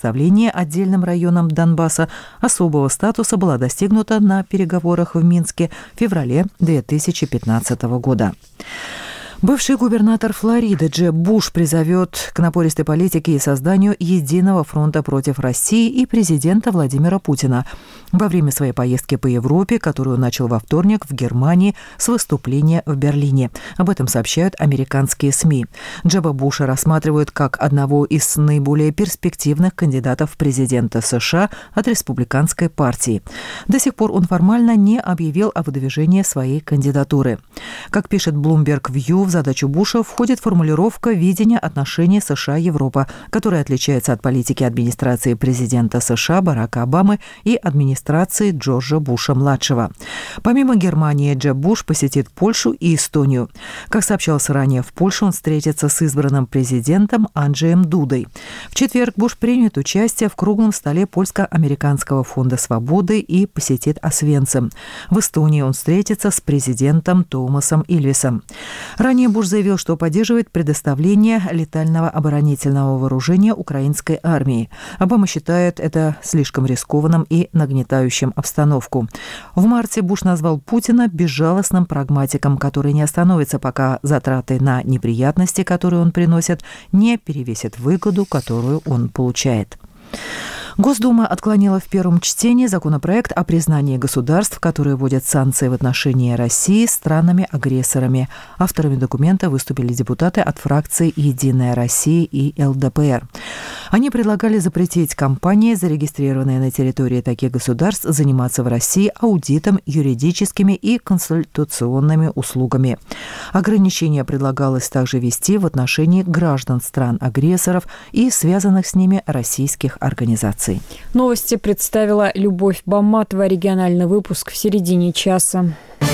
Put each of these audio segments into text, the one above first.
Предоставление отдельным районам Донбасса особого статуса была достигнута на переговорах в Минске в феврале 2015 года. Бывший губернатор Флориды Джеб Буш призовет к напористой политике и созданию единого фронта против России и президента Владимира Путина во время своей поездки по Европе, которую начал во вторник в Германии с выступления в Берлине. Об этом сообщают американские СМИ. Джеба Буша рассматривают как одного из наиболее перспективных кандидатов в президенты США от республиканской партии. До сих пор он формально не объявил о выдвижении своей кандидатуры. Как пишет Bloomberg View, в задачу Буша входит формулировка видения отношений США-Европа, которая отличается от политики администрации президента США Барака Обамы и администрации Джорджа Буша-младшего. Помимо Германии, Джеб Буш посетит Польшу и Эстонию. Как сообщалось ранее, в Польше он встретится с избранным президентом Анджеем Дудой. В четверг Буш примет участие в круглом столе Польско-американского фонда свободы и посетит Освенцим. В Эстонии он встретится с президентом Томасом Ильвесом. Ранее Буш заявил, что поддерживает предоставление летального оборонительного вооружения украинской армии. Обама считает это слишком рискованным и нагнетающим обстановку. В марте Буш назвал Путина безжалостным прагматиком, который не остановится, пока затраты на неприятности, которые он приносит, не перевесят выгоду, которую он получает. Госдума отклонила в первом чтении законопроект о признании государств, которые вводят санкции в отношении России, странами-агрессорами. Авторами документа выступили депутаты от фракций «Единая Россия» и ЛДПР. Они предлагали запретить компании, зарегистрированные на территории таких государств, заниматься в России аудитом, юридическими и консультационными услугами. Ограничения предлагалось также ввести в отношении граждан стран-агрессоров и связанных с ними российских организаций. Новости представила Любовь Баматова. Региональный выпуск в середине часа.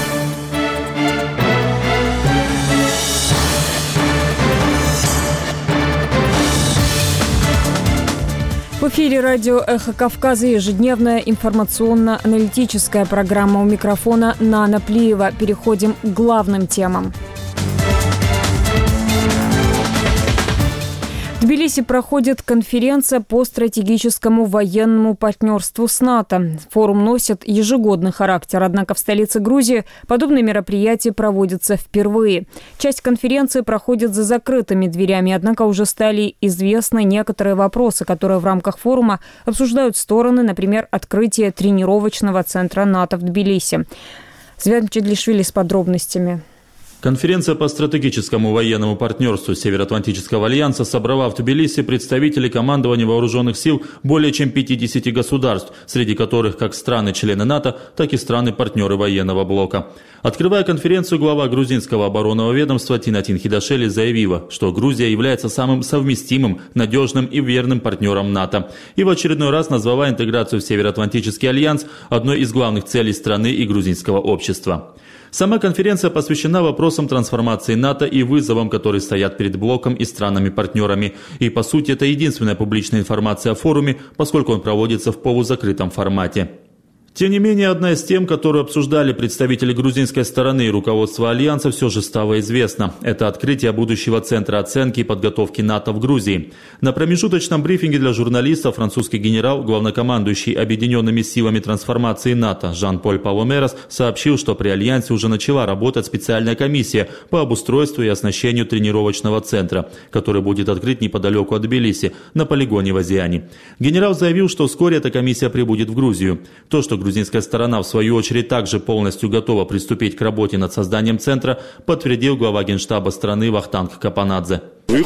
В эфире радио «Эхо Кавказа» ежедневная информационно-аналитическая программа. У микрофона Нана Плиева. Переходим к главным темам. В Тбилиси проходит конференция по стратегическому военному партнерству с НАТО. Форум носит ежегодный характер, однако в столице Грузии подобные мероприятия проводятся впервые. Часть конференции проходит за закрытыми дверями, однако уже стали известны некоторые вопросы, которые в рамках форума обсуждают стороны, например, открытие тренировочного центра НАТО в Тбилиси. Свят Чедлишвили с подробностями. Конференция по стратегическому военному партнерству Североатлантического альянса собрала в Тбилиси представителей командования вооруженных сил более чем 50 государств, среди которых как страны-члены НАТО, так и страны-партнеры военного блока. Открывая конференцию, глава грузинского оборонного ведомства Тинатин Хидашели заявила, что Грузия является самым совместимым, надежным и верным партнером НАТО. И в очередной раз назвала интеграцию в Североатлантический альянс одной из главных целей страны и грузинского общества. Сама конференция посвящена вопросам трансформации НАТО и вызовам, которые стоят перед блоком и странами-партнерами. И, по сути, это единственная публичная информация о форуме, поскольку он проводится в полузакрытом формате. Тем не менее, одна из тем, которую обсуждали представители грузинской стороны и руководства Альянса, все же стала известна. Это открытие будущего Центра оценки и подготовки НАТО в Грузии. На промежуточном брифинге для журналистов французский генерал, главнокомандующий Объединенными силами трансформации НАТО Жан-Поль Паломерос сообщил, что при Альянсе уже начала работать специальная комиссия по обустройству и оснащению тренировочного центра, который будет открыт неподалеку от Тбилиси, на полигоне в Азиане. Генерал заявил, что вскоре эта комиссия прибудет в Грузию. То, что грузинская сторона, в свою очередь, также полностью готова приступить к работе над созданием центра, подтвердил глава Генштаба страны Вахтанг Капанадзе.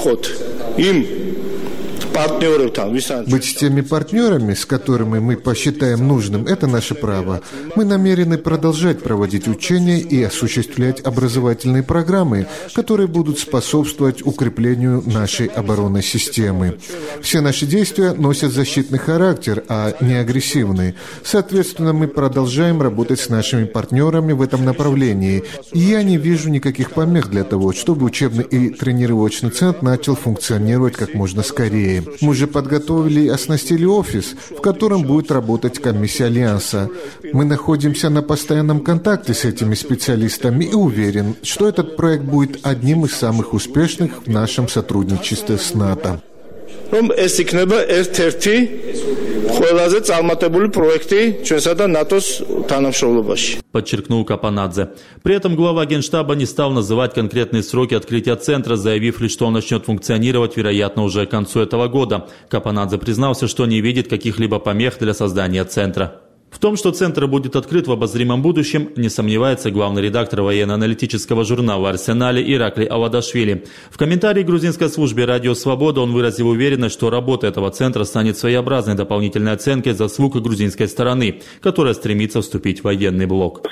Быть с теми партнерами, с которыми мы посчитаем нужным, это наше право. Мы намерены продолжать проводить учения и осуществлять образовательные программы, которые будут способствовать укреплению нашей оборонной системы. Все наши действия носят защитный характер, а не агрессивный. Соответственно, мы продолжаем работать с нашими партнерами в этом направлении. И я не вижу никаких помех для того, чтобы учебный и тренировочный центр начал функционировать как можно скорее. Мы уже подготовили и оснастили офис, в котором будет работать комиссия Альянса. Мы находимся на постоянном контакте с этими специалистами и уверен, что этот проект будет одним из самых успешных в нашем сотрудничестве с НАТО. Подчеркнул Капанадзе. При этом глава Генштаба не стал называть конкретные сроки открытия центра, заявив лишь, что он начнет функционировать, вероятно, уже к концу этого года. Капанадзе признался, что не видит каких-либо помех для создания центра. В том, что центр будет открыт в обозримом будущем, не сомневается главный редактор военно-аналитического журнала «Арсенале» Ираклий Авадашвили. В комментарии грузинской службе «Радио Свобода» он выразил уверенность, что работа этого центра станет своеобразной дополнительной оценкой заслуг грузинской стороны, которая стремится вступить в военный блок.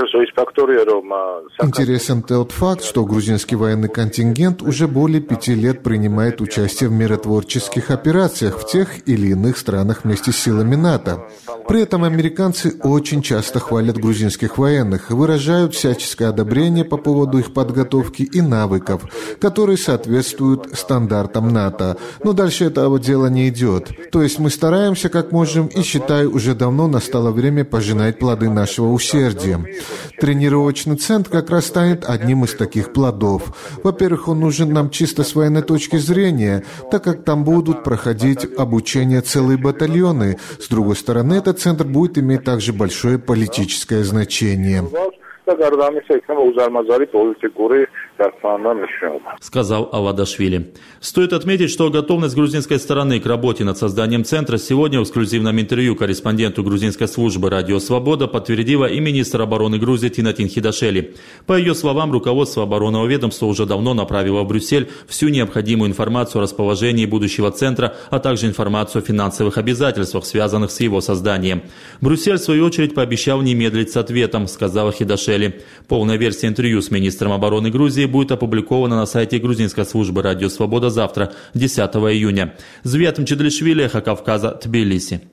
Интересен тот факт, что грузинский военный контингент уже более 5 лет принимает участие в миротворческих операциях в тех или иных странах вместе с силами НАТО. При этом американцы очень часто хвалят грузинских военных и выражают всяческое одобрение по поводу их подготовки и навыков, которые соответствуют стандартам НАТО. Но дальше этого дела не идет. То есть мы стараемся как можем и, считаю, уже давно настало время пожинать плоды нашего усердия. Тренировочный центр как раз станет одним из таких плодов. Во-первых, он нужен нам чисто с военной точки зрения, так как там будут проходить обучение целые батальоны. С другой стороны, этот центр будет иметь также большое политическое значение. Сказал Авадашвили. Стоит отметить, что готовность грузинской стороны к работе над созданием центра сегодня в эксклюзивном интервью корреспонденту грузинской службы «Радио Свобода» подтвердила и министр обороны Грузии Тинатин Хидашели. По ее словам, руководство оборонного ведомства уже давно направило в Брюссель всю необходимую информацию о расположении будущего центра, а также информацию о финансовых обязательствах, связанных с его созданием. Брюссель, в свою очередь, пообещал не медлить с ответом, сказала Хидашели. Полная версия интервью с министром обороны Грузии будет опубликована на сайте грузинской службы «Радио Свобода» завтра, 10 июня. Звят Мчедлишвили, Эхо Кавказа, Тбилиси.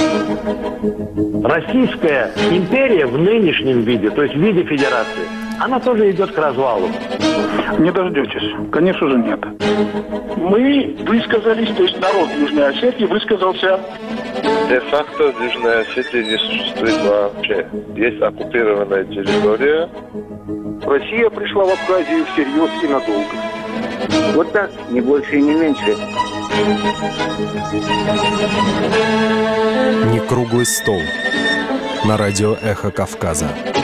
Российская империя в нынешнем виде, то есть в виде федерации, она тоже идет к развалу. Не дождетесь. Конечно же, нет. Мы высказались, то есть народ Южной Осетии высказался. Де-факто Южная Осетия не существует вообще. Есть оккупированная территория. Россия пришла в Абхазию всерьез и надолго. Вот так, не больше и не меньше. Не круглый стол. На радио «Эхо Кавказа».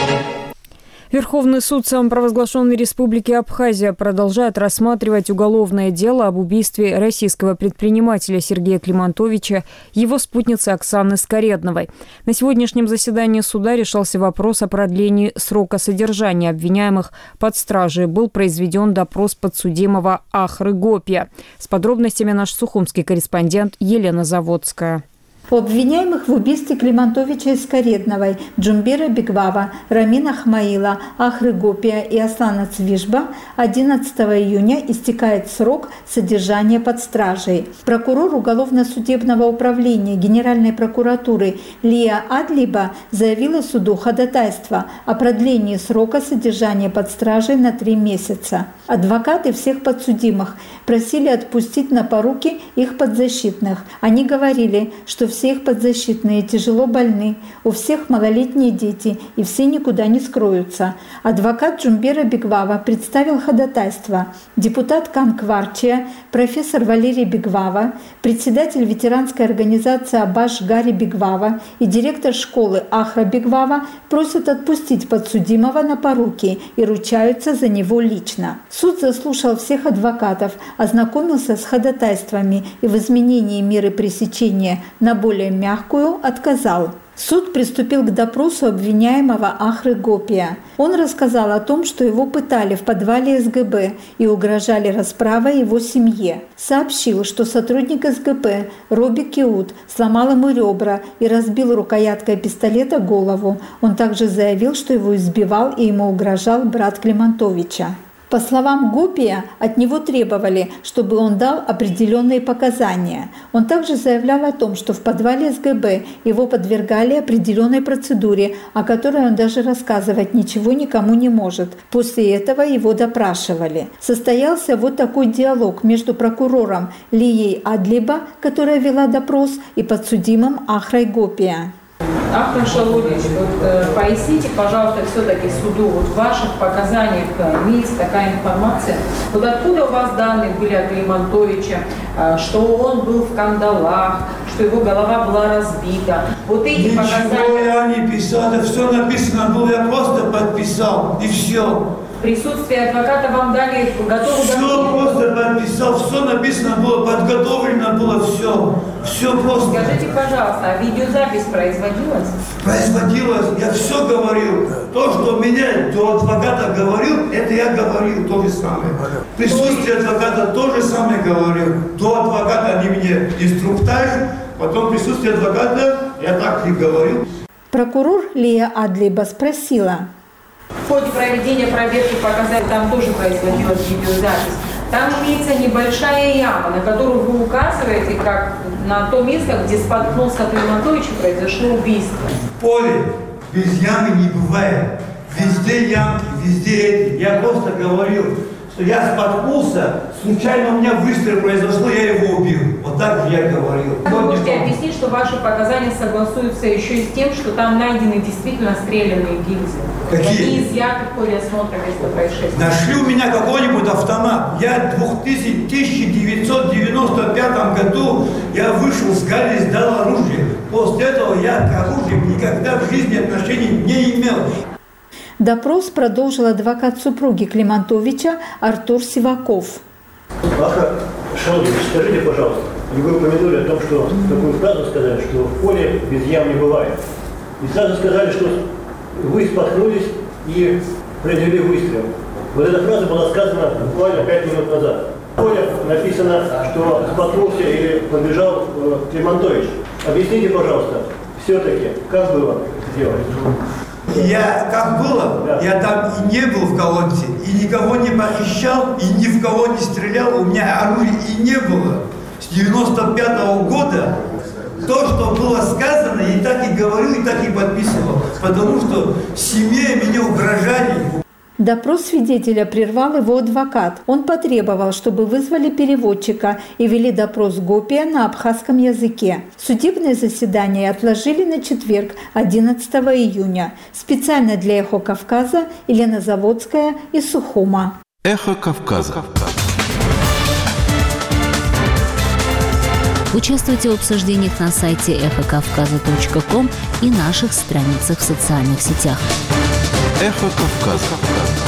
Верховный суд самопровозглашенной республики Абхазия продолжает рассматривать уголовное дело об убийстве российского предпринимателя Сергея Климантовича и его спутницы Оксаны Скоредновой. На сегодняшнем заседании суда решался вопрос о продлении срока содержания обвиняемых под стражей. Был произведен допрос подсудимого Ахры Гопия. С подробностями наш сухумский корреспондент Елена Заводская. У обвиняемых в убийстве Климантовича и Скоредновой, Джумбира Бигвава, Рамина Хмаила, Ахры Гопия и Аслана Цвижба 11 июня истекает срок содержания под стражей. Прокурор уголовно-судебного управления Генеральной прокуратуры Лия Адлиба заявила суду ходатайство о продлении срока содержания под стражей на 3 месяца. Адвокаты всех подсудимых просили отпустить на поруки их подзащитных. Они говорили, что все их подзащитные тяжело больны, у всех малолетние дети, и все никуда не скроются. Адвокат Джумбира Бигвава представил ходатайство. Депутат Канкварчия, профессор Валерий Бигвава, председатель ветеранской организации Абаш Гари Бигвава и директор школы Ахра Бигвава просят отпустить подсудимого на поруки и ручаются за него лично. Суд заслушал всех адвокатов, ознакомился с ходатайствами и в изменении меры пресечения на более мягкую отказал. Суд приступил к допросу обвиняемого Ахры Гопия. Он рассказал о том, что его пытали в подвале СГБ и угрожали расправой его семье. Сообщил, что сотрудник СГБ Роби Киут сломал ему ребра и разбил рукояткой пистолета голову. Он также заявил, что его избивал и ему угрожал брат Климантовича. По словам Гопия, от него требовали, чтобы он дал определенные показания. Он также заявлял о том, что в подвале СГБ его подвергали определенной процедуре, о которой он даже рассказывать ничего никому не может. После этого его допрашивали. Состоялся вот такой диалог между прокурором Лией Адлиба, которая вела допрос, и подсудимым Ахрой Гопия. Ахтам Шалудич, поясните, пожалуйста, все-таки суду, в ваших показаниях имеется такая информация, откуда у вас данные были о Климантовиче, что он был в кандалах, что его голова была разбита. Эти Ничего показания... я не писал, это все написано было, я просто подписал, и все. Присутствие адвоката вам дали готовую... Все просто подписал, все написано было, подготовлено было все. Все просто. Скажите, пожалуйста, а видеозапись производилась? Производилось, я все говорил. То, что меня до адвоката говорил, это я говорил то же самое. Присутствие адвоката то же самое говорил. До адвоката они мне инструктаж, потом присутствие адвоката, я так и говорил. Прокурор Лия Адлиба спросила. В ходе проведения проверки показали, там тоже производилась видеозапись. Там имеется небольшая яма, на которую вы указываете, как на то место, где споткнулся Климантович и произошло убийство. В поле без ямы не бывает. Везде ямки, везде эти. Я просто говорил, что я споткнулся, случайно у меня выстрел произошло, я его убил. Вот так же я говорил. Вы можете объяснить, что ваши показания согласуются еще и с тем, что там найдены действительно стрелянные гильзы? Какие? Они изъяты в ходе осмотра места происшествия. Нашли у меня какой-нибудь автомат. Я в 1995 году я вышел с Галли, сдал оружие. После этого я к оружию никогда в жизни отношений не имел. Допрос продолжил адвокат супруги Климантовича Артур Сиваков. Ахтам Шалудич, скажите, пожалуйста, вы упомянули о том, что такую фразу сказали, что в поле без ям не бывает. И сразу сказали, что вы споткнулись и произвели выстрел. Вот эта фраза была сказана буквально 5 минут назад. В поле написано, что споткнулся или побежал Климантович. Объясните, пожалуйста, все-таки, как было сделать? Я, как было, я там и не был в колонке, и никого не похищал, и ни в кого не стрелял, у меня оружия и не было. С 95-го года то, что было сказано, и так и говорил, и так и подписывал, потому что в семье меня угрожали. Допрос свидетеля прервал его адвокат. Он потребовал, чтобы вызвали переводчика и вели допрос Гопия на абхазском языке. Судебное заседание отложили на четверг, 11 июня. Специально для «Эхо Кавказа» Елена Заводская из Сухума. «Эхо Кавказа». Участвуйте в обсуждениях на сайте эхокавказа.ком и наших страницах в социальных сетях. «Эхо Кавказа».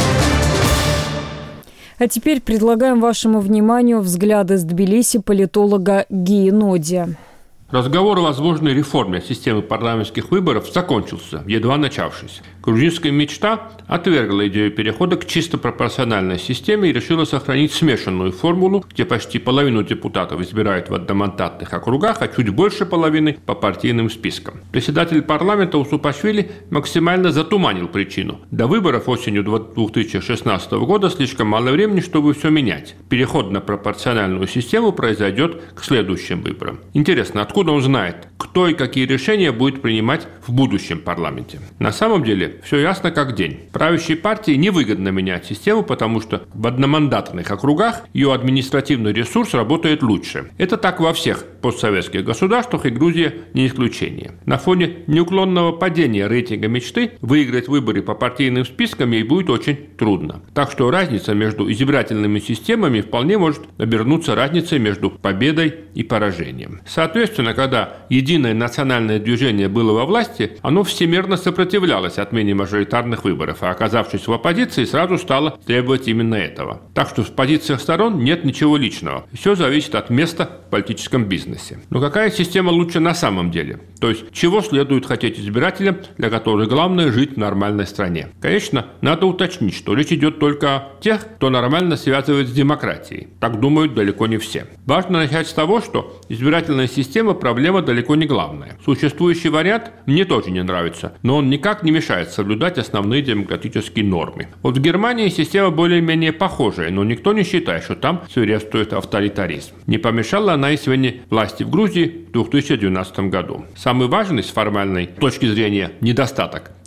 А теперь предлагаем вашему вниманию взгляды с Тбилиси политолога Гии Ноди. Разговор о возможной реформе системы парламентских выборов закончился, едва начавшись. Грузинская мечта отвергла идею перехода к чисто пропорциональной системе и решила сохранить смешанную формулу, где почти половину депутатов избирают в одномандатных округах, а чуть больше половины по партийным спискам. Председатель парламента Усупашвили максимально затуманил причину. До выборов осенью 2016 года слишком мало времени, чтобы все менять. Переход на пропорциональную систему произойдет к следующим выборам. Интересно, откуда он знает, кто и какие решения будет принимать в будущем парламенте? На самом деле, все ясно как день. Правящей партии невыгодно менять систему, потому что в одномандатных округах ее административный ресурс работает лучше. Это так во всех постсоветских государствах, и Грузия не исключение. На фоне неуклонного падения рейтинга мечты выиграть выборы по партийным спискам ей будет очень трудно. Так что разница между избирательными системами вполне может обернуться разницей между победой и поражением. Соответственно, когда единое национальное движение было во власти, оно всемирно сопротивлялось отмене мажоритарных выборов, а оказавшись в оппозиции, сразу стало требовать именно этого. Так что в позициях сторон нет ничего личного. Все зависит от места в политическом бизнесе. Но какая система лучше на самом деле? То есть, чего следует хотеть избирателям, для которых главное жить в нормальной стране? Конечно, надо уточнить, что речь идет только о тех, кто нормально связывает с демократией. Так думают далеко не все. Важно начать с того, что избирательная система – проблема далеко не главная. Существующий вариант мне тоже не нравится, но он никак не мешает соблюдать основные демократические нормы. Вот в Германии система более-менее похожая, но никто не считает, что там свирепствует авторитаризм. Не помешала она и смене власти в Грузии в 2012 году. Самый важный с формальной точки зрения недостаток,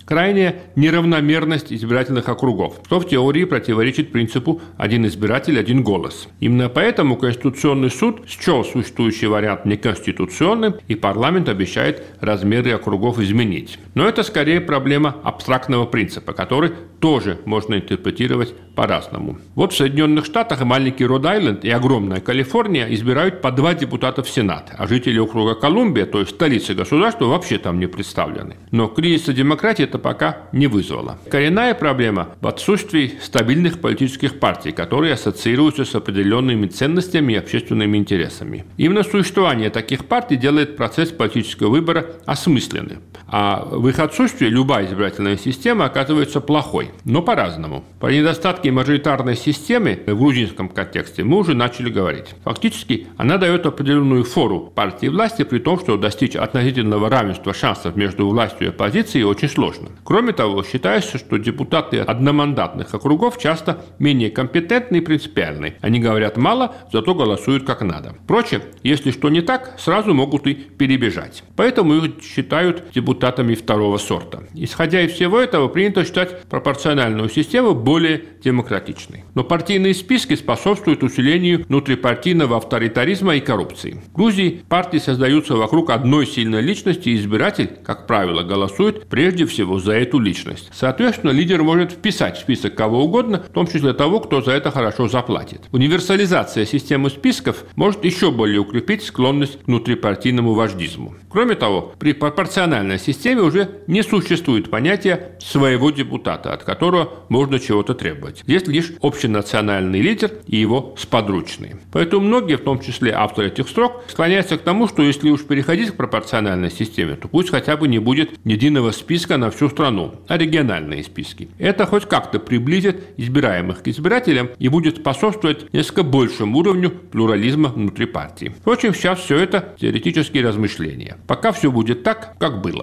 крайняя неравномерность избирательных округов, что в теории противоречит принципу «один избиратель, один голос». Именно поэтому Конституционный суд счел существующий вариант неконституционным, и парламент обещает размеры округов изменить. Но это скорее проблема абстрактного принципа, который тоже можно интерпретировать по-разному. Вот в Соединенных Штатах маленький Род-Айленд и огромная Калифорния избирают по 2 депутата в Сенат, а жители округа Колумбия, то есть столицы государства, вообще там не представлены. Но кризиса демократии это пока не вызвало. Коренная проблема в отсутствии стабильных политических партий, которые ассоциируются с определенными ценностями и общественными интересами. Именно существование таких партий делает процесс политического выбора осмысленным. А в их отсутствии любая избирательная система оказывается плохой, но по-разному. Про недостатки мажоритарной системы в грузинском контексте мы уже начали говорить. Фактически она дает определенную фору партии власти, при том, что достичь относительного равенства шансов между властью и оппозицией очень сложно. Кроме того, считается, что депутаты одномандатных округов часто менее компетентны и принципиальны. Они говорят мало, зато голосуют как надо. Впрочем, если что не так, сразу могут и перебежать. Поэтому их считают депутатами второго сорта. Исходя из всего этого, принято считать пропорциональную систему более демократичной. Но партийные списки способствуют усилению внутрипартийного авторитаризма и коррупции. В Грузии партии создаются вокруг одной сильной личности, и избиратель, как правило, голосует прежде всего за эту личность. Соответственно, лидер может вписать в список кого угодно, в том числе того, кто за это хорошо заплатит. Универсализация системы списков может еще более укрепить склонность к внутрипартийному вождизму. Кроме того, при пропорциональной системе уже не существует понятия своего депутата, от которого можно чего-то требовать. Есть лишь общенациональный лидер и его сподручные. Поэтому многие, в том числе авторы этих строк, склоняются к тому, что если уж переходить к пропорциональной системе, то пусть хотя бы не будет единого списка на всю страну, а региональные списки. Это хоть как-то приблизит избираемых к избирателям и будет способствовать несколько большему уровню плурализма внутри партии. Впрочем, сейчас все это теоретические размышления. Пока все будет так, как было.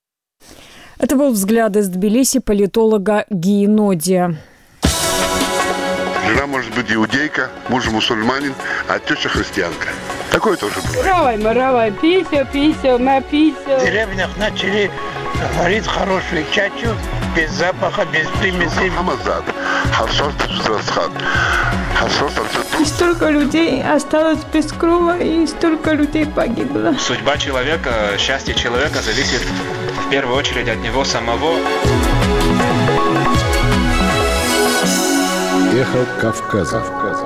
Это был взгляд из Тбилиси политолога Гии Нодия. Жена может быть иудейка, муж мусульманин, а теща христианка. Такое тоже бывает. Равай, пися, на пися. В деревнях начали варить хорошую чачу, без запаха, без примесей. И столько людей осталось без крова, и столько людей погибло. Судьба человека, счастье человека зависит в первую очередь от него самого. Эхо Кавказа.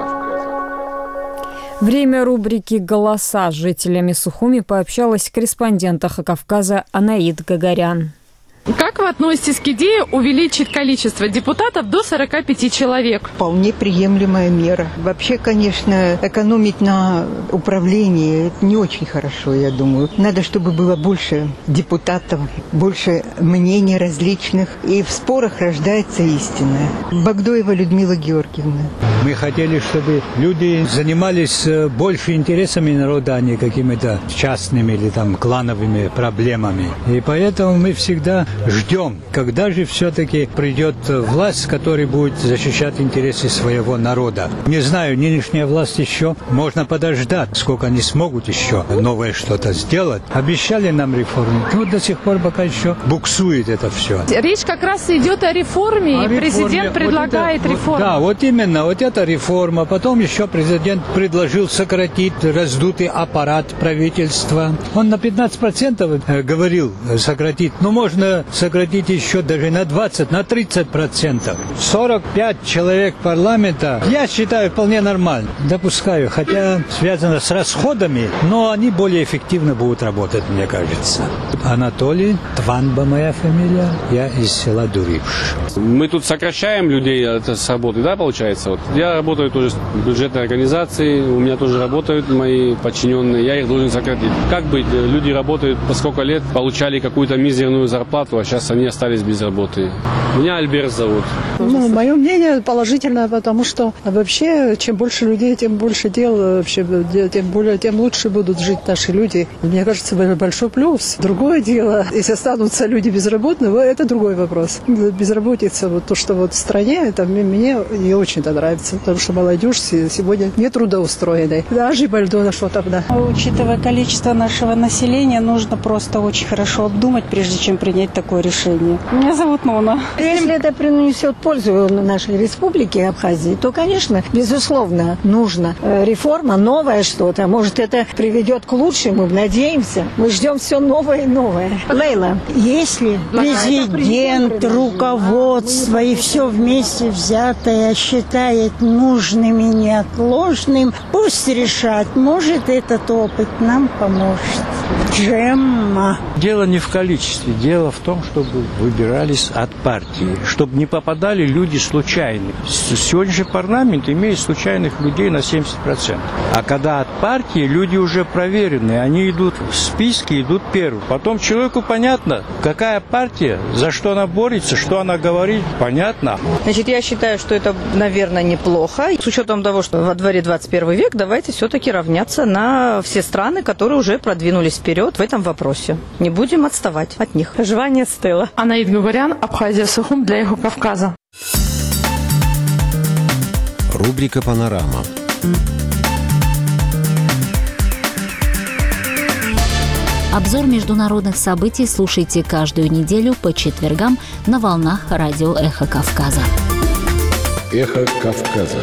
Время рубрики «Голоса» с жителями Сухуми пообщалась корреспондент Эхо Кавказа Анаид Гагарян. Как вы относитесь к идее увеличить количество депутатов до 45 человек? Вполне приемлемая мера. Вообще, конечно, экономить на управлении – это не очень хорошо, я думаю. Надо, чтобы было больше депутатов, больше мнений различных. И в спорах рождается истина. Багдоева Людмила Георгиевна. Мы хотели, чтобы люди занимались больше интересами народа, а не какими-то частными или там клановыми проблемами. И поэтому мы всегда ждем, когда же все-таки придет власть, которая будет защищать интересы своего народа. Не знаю, нынешняя власть еще, можно подождать, сколько они смогут еще новое что-то сделать. Обещали нам реформы, но до сих пор пока еще буксует это все. Речь как раз идет о реформе, и президент предлагает реформу. Да, вот именно, вот эта реформа. Потом еще президент предложил сократить раздутый аппарат правительства. Он на 15% говорил сократить, но можно сократить еще даже на 20, на 30%. 45 человек парламента, я считаю, вполне нормально. Допускаю, хотя связано с расходами, но они более эффективно будут работать, мне кажется. Анатолий Тванба моя фамилия, я из села Дурипш. Мы тут сокращаем людей с работы, да, получается? Вот. Я работаю тоже в бюджетной организации, у меня тоже работают мои подчиненные, я их должен сократить. Как быть? Люди работают по сколько лет, получали какую-то мизерную зарплату, а сейчас они остались без работы. Меня Альберт зовут. Мое мнение положительное, потому что вообще, чем больше людей, тем больше дел, вообще, тем лучше будут жить наши люди. Мне кажется, большой плюс. Другое дело, если останутся люди безработными, это другой вопрос. Безработица, вот то, что вот в стране, это мне не очень-то нравится, потому что молодежь сегодня не трудоустроенная. Даже Бальдона что-то, да. Учитывая количество нашего населения, нужно просто очень хорошо обдумать, прежде чем принять такое такое решение. Меня зовут Нона. Если это принесет пользу нашей республике Абхазии, то, конечно, безусловно, нужна реформа, новое что-то. Может, это приведет к лучшему, надеемся. Мы ждем все новое и новое. Лейла, если президент, руководство и все вместе взятое считает нужным и неотложным, пусть решат. Может, этот опыт нам поможет. Джемма. Дело не в количестве, дело в том, чтобы выбирались от партии, чтобы не попадали люди случайные. Сегодняшний парламент имеет случайных людей на 70%. А когда от партии люди уже проверенные, они идут в списке, идут первые. Потом человеку понятно, какая партия, за что она борется, что она говорит, понятно. Значит, я считаю, что это, наверное, неплохо. С учетом того, что во дворе 21 век, давайте все-таки равняться на все страны, которые уже продвинулись вперед в этом вопросе. Не будем отставать от них. Желание Стелла. Анаид Гугарян, Абхазия Сухум для Эхо Кавказа. Рубрика «Панорама». Обзор международных событий слушайте каждую неделю по четвергам на волнах радио «Эхо Кавказа». «Эхо Кавказа».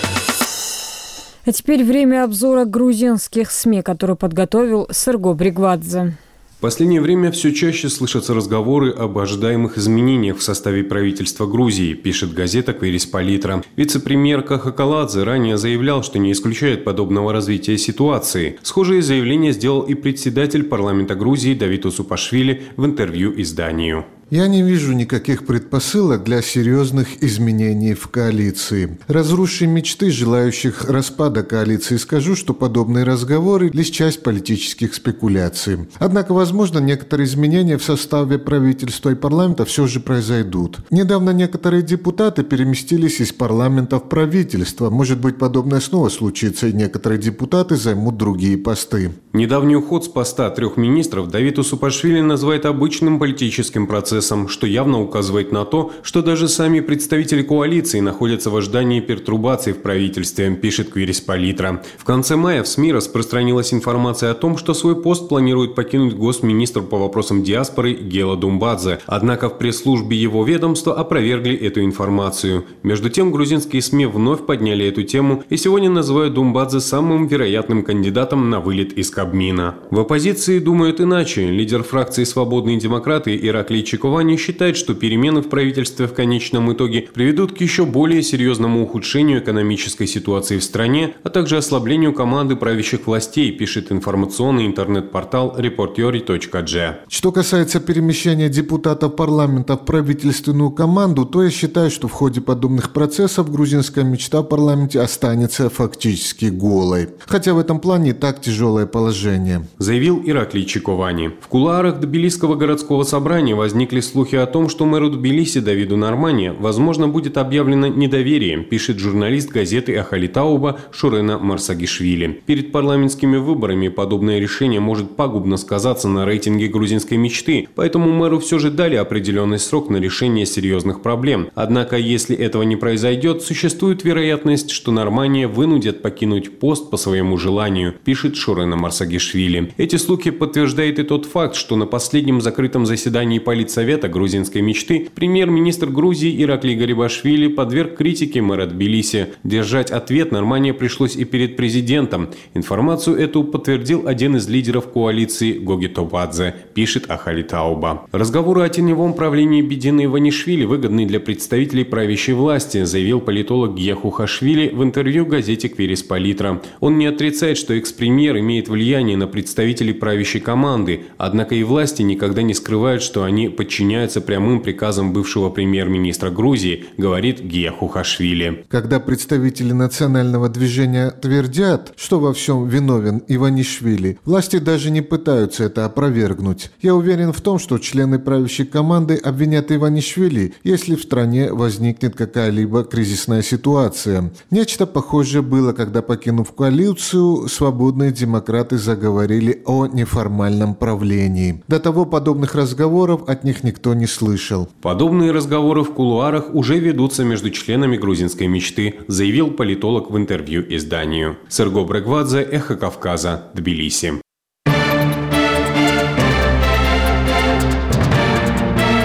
А теперь время обзора грузинских СМИ, который подготовил Серго Бригвадзе. В последнее время все чаще слышатся разговоры об ожидаемых изменениях в составе правительства Грузии, пишет газета «Квирис-Палитра». Вице-премьер Кахакаладзе ранее заявлял, что не исключает подобного развития ситуации. Схожее заявление сделал и председатель парламента Грузии Давид Усупашвили в интервью изданию. Я не вижу никаких предпосылок для серьезных изменений в коалиции. Разрушив мечты желающих распада коалиции, скажу, что подобные разговоры – лишь часть политических спекуляций. Однако, возможно, некоторые изменения в составе правительства и парламента все же произойдут. Недавно некоторые депутаты переместились из парламента в правительство. Может быть, подобное снова случится, и некоторые депутаты займут другие посты. Недавний уход с поста 3 министров Давид Усупашвили называет обычным политическим процессом, что явно указывает на то, что даже сами представители коалиции находятся в ожидании пертурбаций в правительстве, пишет Квирис-Палитра. В конце мая в СМИ распространилась информация о том, что свой пост планирует покинуть госминистр по вопросам диаспоры Гела Думбадзе. Однако в пресс-службе его ведомства опровергли эту информацию. Между тем, грузинские СМИ вновь подняли эту тему и сегодня называют Думбадзе самым вероятным кандидатом на вылет из Кабмина. В оппозиции думают иначе. Лидер фракции «Свободные демократы» Ираклий Чиковани считает, что перемены в правительстве в конечном итоге приведут к еще более серьезному ухудшению экономической ситуации в стране, а также ослаблению команды правящих властей, пишет информационный интернет-портал reportiori.g. Что касается перемещения депутатов парламента в правительственную команду, то я считаю, что в ходе подобных процессов грузинская мечта в парламенте останется фактически голой. Хотя в этом плане и так тяжелое положение. Заявил Ираклий Чиковани. В кулуарах Тбилисского городского собрания возникли слухи о том, что мэру Тбилиси Давиду Нормане, возможно, будет объявлено недоверие, пишет журналист газеты «Ахали Тауба» Шурена Марсагишвили. Перед парламентскими выборами подобное решение может пагубно сказаться на рейтинге грузинской мечты, поэтому мэру все же дали определенный срок на решение серьезных проблем. Однако, если этого не произойдет, существует вероятность, что Нормане вынудят покинуть пост по своему желанию, пишет Шурена Марсагишвили. Эти слухи подтверждает и тот факт, что на последнем закрытом заседании Политсовета грузинской мечты премьер-министр Грузии Ираклий Гарибашвили подверг критике мэра Тбилиси. Держать ответ Нормане пришлось и перед президентом. Информацию эту подтвердил один из лидеров коалиции Гоги Топадзе, пишет Ахали Тауба. Разговоры о теневом правлении Бедины Иванишвили выгодны для представителей правящей власти, заявил политолог Гия Хухашвили в интервью газете «Квирис-Палитра». Он не отрицает, что экс-премьер имеет влияние на представителей правящей команды, однако и власти никогда не скрывают, что они подчиняются прямым приказам бывшего премьер-министра Грузии, говорит Гия Хухашвили. Когда представители национального движения твердят, что во всем виновен Иванишвили, власти даже не пытаются это опровергнуть. Я уверен в том, что члены правящей команды обвинят Иванишвили, если в стране возникнет какая-либо кризисная ситуация. Нечто похожее было, когда, покинув коалицию, свободные демократы заговорили о неформальном правлении. До того подобных разговоров от них никто не слышал. Подобные разговоры в кулуарах уже ведутся между членами грузинской мечты, заявил политолог в интервью изданию. Серго Бригвадзе, Эхо Кавказа, Тбилиси.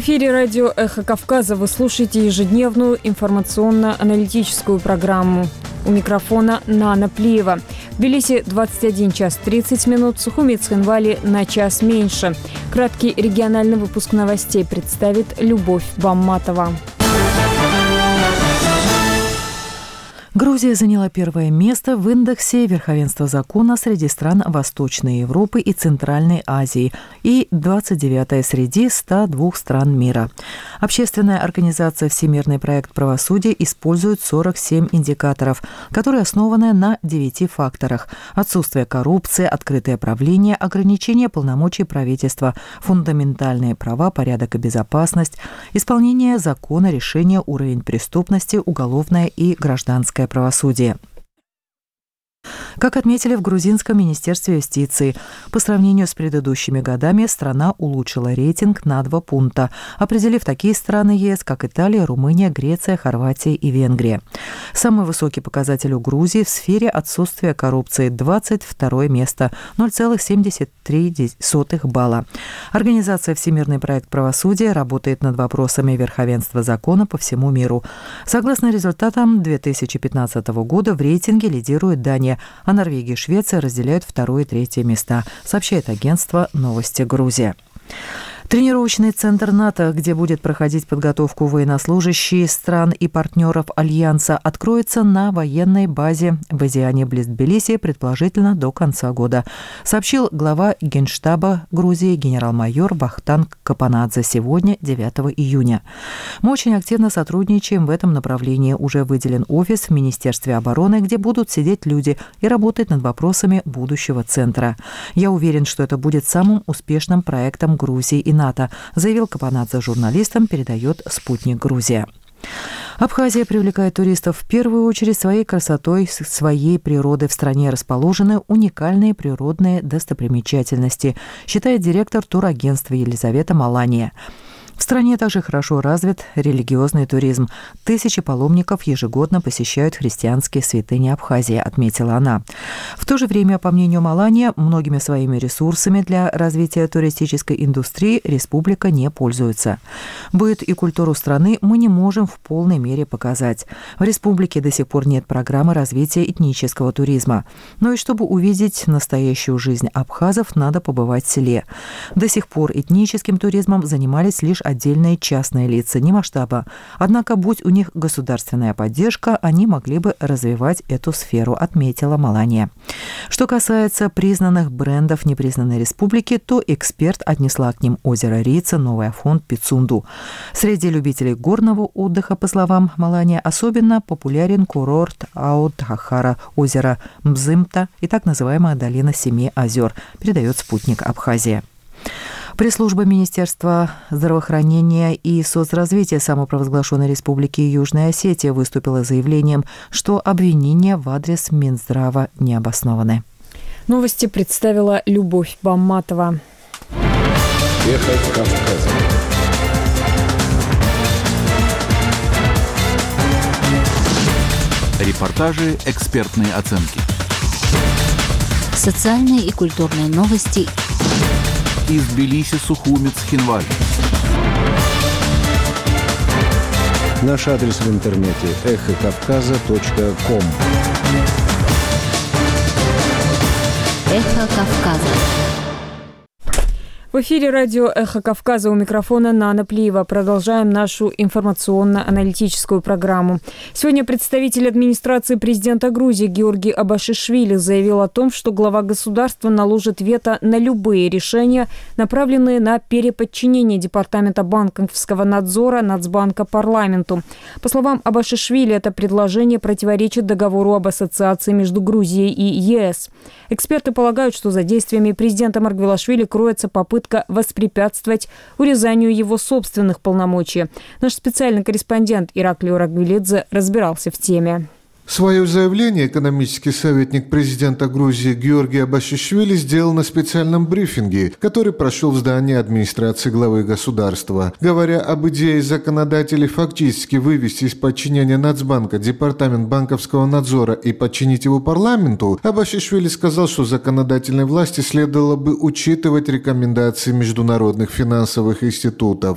В эфире радио «Эхо Кавказа» вы слушаете ежедневную информационно-аналитическую программу. У микрофона Нана Плиева. В Тбилиси 21 час 30 минут, в Сухуми и Цхинвале на час меньше. Краткий региональный выпуск новостей представит Любовь Бамматова. Грузия заняла первое место в индексе верховенства закона среди стран Восточной Европы и Центральной Азии и 29-е среди 102 стран мира. Общественная организация «Всемирный проект правосудия» использует 47 индикаторов, которые основаны на 9 факторах: отсутствие коррупции, открытое правление, ограничение полномочий правительства, фундаментальные права, порядок и безопасность, исполнение закона, решение, уровень преступности, уголовное и гражданское правосудие. Как отметили в грузинском министерстве юстиции, по сравнению с предыдущими годами страна улучшила рейтинг на 2 пункта, определив такие страны ЕС, как Италия, Румыния, Греция, Хорватия и Венгрия. Самый высокий показатель у Грузии в сфере отсутствия коррупции – 22 место, 0,73 балла. Организация «Всемирный проект правосудия» работает над вопросами верховенства закона по всему миру. Согласно результатам 2015 года в рейтинге лидирует Дания, а Норвегия и Швеция разделяют 2 и 3 места, сообщает агентство «Новости Грузия». Тренировочный центр НАТО, где будет проходить подготовку военнослужащие стран и партнеров Альянса, откроется на военной базе в Азиане близ Тбилиси, предположительно до конца года, сообщил глава Генштаба Грузии генерал-майор Вахтанг Капанадзе сегодня, 9 июня. Мы очень активно сотрудничаем в этом направлении. Уже выделен офис в Министерстве обороны, где будут сидеть люди и работать над вопросами будущего центра. Я уверен, что это будет самым успешным проектом Грузии и НАТО, заявил Капанадзе журналистам, передает «Спутник Грузия». Абхазия привлекает туристов в первую очередь своей красотой, своей природой. В стране расположены уникальные природные достопримечательности, считает директор турагентства Елизавета Малания. В стране также хорошо развит религиозный туризм. Тысячи паломников ежегодно посещают христианские святыни Абхазии, отметила она. В то же время, по мнению Малания, многими своими ресурсами для развития туристической индустрии республика не пользуется. Быт и культуру страны мы не можем в полной мере показать. В республике до сих пор нет программы развития этнического туризма. Но и чтобы увидеть настоящую жизнь абхазов, надо побывать в селе. До сих пор этническим туризмом занимались лишь отдельные частные лица, не масштаба. Однако, будь у них государственная поддержка, они могли бы развивать эту сферу, отметила Малания. Что касается признанных брендов непризнанной республики, то эксперт отнесла к ним озеро Рица, Новый Афон, Пицунду. Среди любителей горного отдыха, по словам Малания, особенно популярен курорт Аут-Хахара, озеро Мзымта и так называемая долина Семи озер, передает «Спутник Абхазия». Пресс-служба Министерства здравоохранения и соцразвития самопровозглашенной Республики Южная Осетия выступила с заявлением, что обвинения в адрес Минздрава не обоснованы. Новости представила Любовь Бамматова. Эхо Кавказа. Репортажи, экспертные оценки. Социальные и культурные новости. Из Тбилиси, Сухуми, Цхинваль. Наш адрес в интернете эхокавказа.ком. Эхо Кавказа. В эфире радио «Эхо Кавказа», у микрофона Нана Плиева. Продолжаем нашу информационно-аналитическую программу. Сегодня представитель администрации президента Грузии Георгий Абашишвили заявил о том, что глава государства наложит вето на любые решения, направленные на переподчинение Департамента банковского надзора Нацбанка парламенту. По словам Абашишвили, это предложение противоречит договору об ассоциации между Грузией и ЕС. Эксперты полагают, что за действиями президента Маргвелашвили кроется попытка воспрепятствовать урезанию его собственных полномочий. Наш специальный корреспондент Ираклий Рагвилидзе разбирался в теме. Свое заявление экономический советник президента Грузии Георгий Абашишвили сделал на специальном брифинге, который прошел в здании администрации главы государства. Говоря об идее законодателей фактически вывести из подчинения Нацбанка департамент банковского надзора и подчинить его парламенту, Абашишвили сказал, что законодательной власти следовало бы учитывать рекомендации международных финансовых институтов.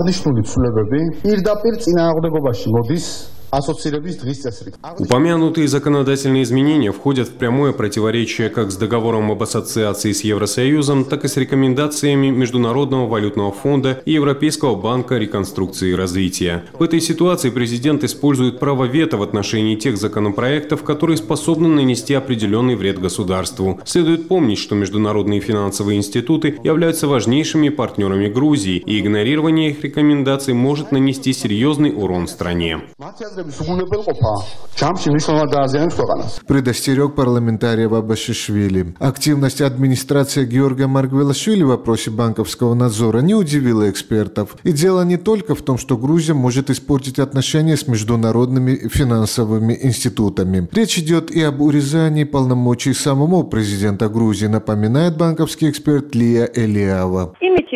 Упомянутые законодательные изменения входят в прямое противоречие как с договором об ассоциации с Евросоюзом, так и с рекомендациями Международного валютного фонда и Европейского банка реконструкции и развития. В этой ситуации президент использует право вето в отношении тех законопроектов, которые способны нанести определенный вред государству. Следует помнить, что международные финансовые институты являются важнейшими партнерами Грузии, и игнорирование их рекомендаций может нанести серьезный урон стране. Предостерег парламентариев Абашишвили. Активность администрации Георгия Маргвелашвили в вопросе банковского надзора не удивила экспертов. И дело не только в том, что Грузия может испортить отношения с международными финансовыми институтами. Речь идет и об урезании полномочий самого президента Грузии, напоминает банковский эксперт Лия Элиава.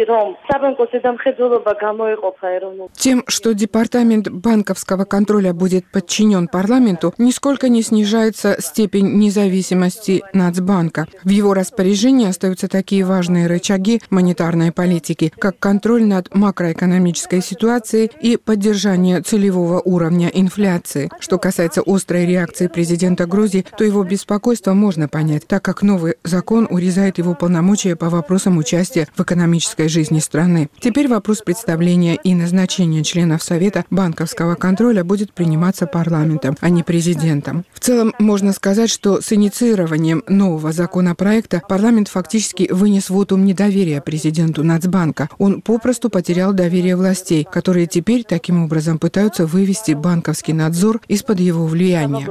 Тем, что департамент банковского контроля будет подчинен парламенту, нисколько не снижается степень независимости Нацбанка. В его распоряжении остаются такие важные рычаги монетарной политики, как контроль над макроэкономической ситуацией и поддержание целевого уровня инфляции. Что касается острой реакции президента Грузии, то его беспокойство можно понять, так как новый закон урезает его полномочия по вопросам участия в экономической жизни страны. Теперь вопрос представления и назначения членов Совета банковского контроля будет приниматься парламентом, а не президентом. В целом, можно сказать, что с инициированием нового законопроекта парламент фактически вынес вотум недоверия президенту Нацбанка. Он попросту потерял доверие властей, которые теперь таким образом пытаются вывести банковский надзор из-под его влияния.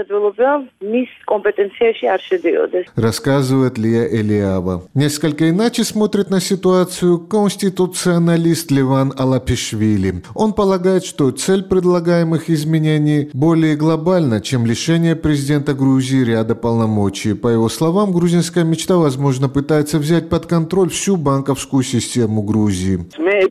Рассказывает Лия Элиава. Несколько иначе смотрит на ситуацию конституционалист Леван Алапишвили. Он полагает, что цель предлагаемых изменений более глобальна, чем лишение президента Грузии ряда полномочий. По его словам, грузинская мечта, возможно, пытается взять под контроль всю банковскую систему Грузии.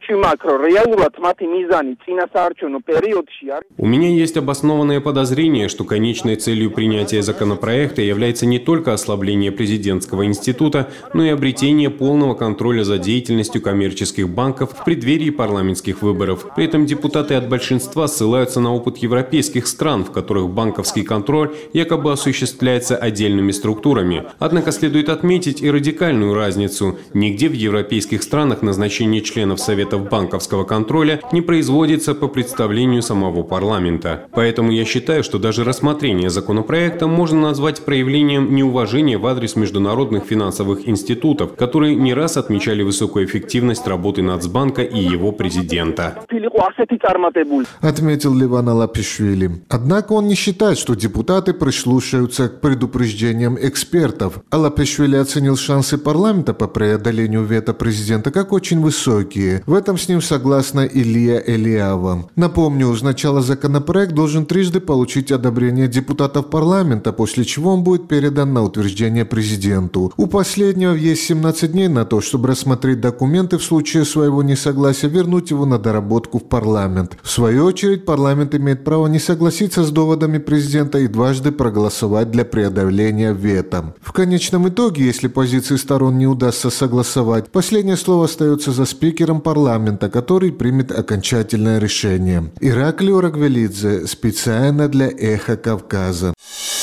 У меня есть обоснованное подозрение, что конечной целью принятия законопроекта является не только ослабление президентского института, но и обретение полного контроля за деятельностью коммерческих банков в преддверии парламентских выборов. При этом депутаты от большинства ссылаются на опыт европейских стран, в которых банковский контроль якобы осуществляется отдельными структурами. Однако следует отметить и радикальную разницу. Нигде в европейских странах назначение членов Советов банковского контроля не производится по представлению самого парламента. Поэтому я считаю, что даже рассмотрение законопроекта можно назвать проявлением неуважения в адрес международных финансовых институтов, которые не раз отмечали высокую эффективность работы Нацбанка и его президента. Отметил Леван Алапишвили. Однако он не считает, что депутаты прислушаются к предупреждениям экспертов. Алапишвили оценил шансы парламента по преодолению вето президента как очень высокие. В этом с ним согласна и Лия Элиава. Напомню, сначала законопроект должен трижды получить одобрение депутатов парламента, после чего он будет передан на утверждение президенту. У последнего есть 17 дней на то, чтобы рассмотреть документы, в случае своего несогласия вернуть его на доработку в парламент. В свою очередь, парламент имеет право не согласиться с доводами президента и дважды проголосовать для преодоления вето. В конечном итоге, если позиции сторон не удастся согласовать, последнее слово остается за спикером парламента, который примет окончательное решение. Ираклий Орагвелидзе, специально для «Эхо Кавказа».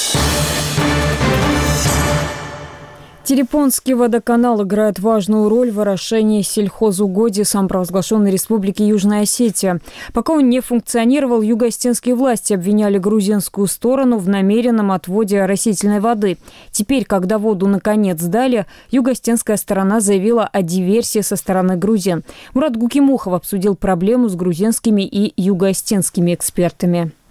Терепонский водоканал играет важную роль в орошении сельхозугодий самопровозглашенной республики Южная Осетия. Пока он не функционировал, юго-осетинские власти обвиняли грузинскую сторону в намеренном отводе растительной воды. Теперь, когда воду наконец сдали, юго-осетинская сторона заявила о диверсии со стороны грузин. Мурат Гукимухов обсудил проблему с грузинскими и юго-осетинскими экспертами.